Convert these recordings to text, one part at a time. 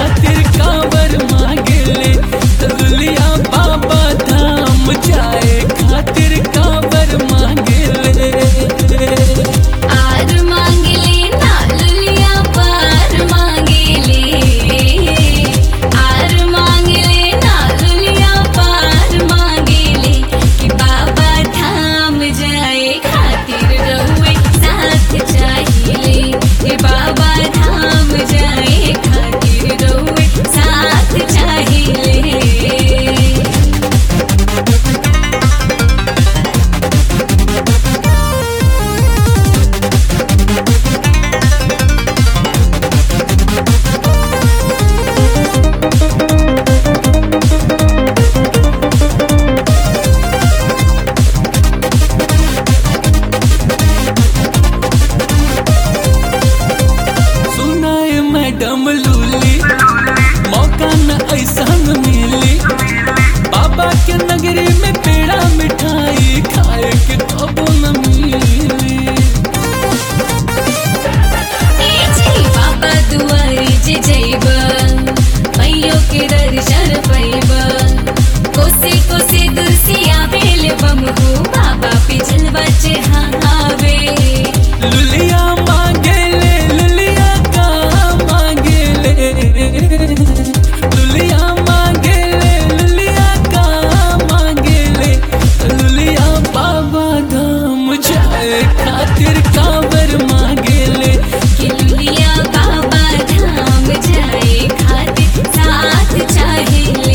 खातिर कांवर मांगेले। लुलिया बाबा धाम जाए खातिर कांवर मांगेले। आर मांगले ना लुलिया पार मांगले। आर मांगले ना लुलिया पार मांगले कि बाबा धाम जाए खातिर रहुए साथ चाहिए। कि बाबा धाम जाए खातिर रहुए साथ चाहिए। सुनाए मैडम लूली मौका न ऐसा न मिली। बाबा के नगरी में पेड़ा मिठाई खाए के कबो न मिली। बाबा दुआरी जे जइबा मैयो के दर्शन पैबा। कोसे कोसे दूर से आवेल बमहू बाबा पे जलवा चढ़ावे। लुलिया मांगेले लुलिया का मांगेले। लुलिया मांगेले लुलिया का मांगेले। लुलिया बाबा धाम जाए खातिर कांवर मांगेले। कि लुलिया बाबा धाम जाए खातिर साथ चाहिए।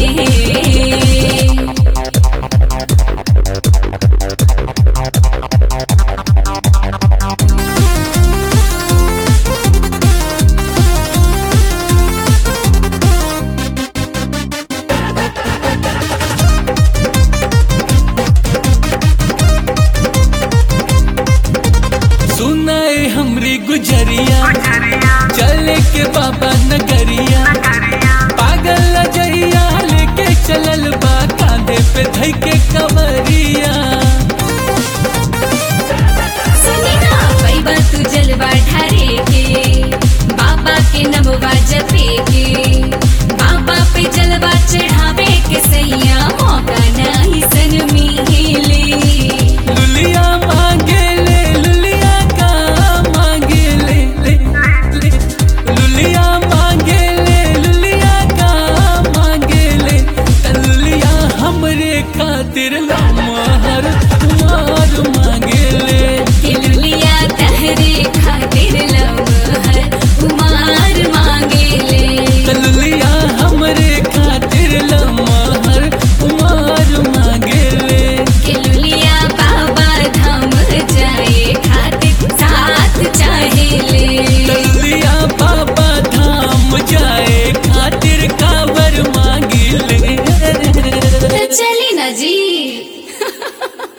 सुनाए हमरी गुजरिया चले के बाबा नगरिया। पागल जइया लेके चलल बा कांधे पे धई के कवरिया। सुनी ना पैबा तू जलवा ढारे के बाबा के नमवा जपे के। बाबा पे जलवा चढ़ावे के सैया मौका नहीं सन मिले। लुलिया मांगेले लुलिया का मांगेले। लुलिया मांगेले लुलिया का मांगेले। लुलिया हमरे खातिर लमहर कुमार मांगेले। कि लुलिया तहरे खातिर लमहर उमार मांगेले। लुलिया हमरे खातिर लमहर कुमार मांगेले। कि लुलिया बाबा धाम जाए खातिर साथ चाहिए। लुलिया बाबा धाम जाए खातिर कांवर मांगेले। तो चली ना जी।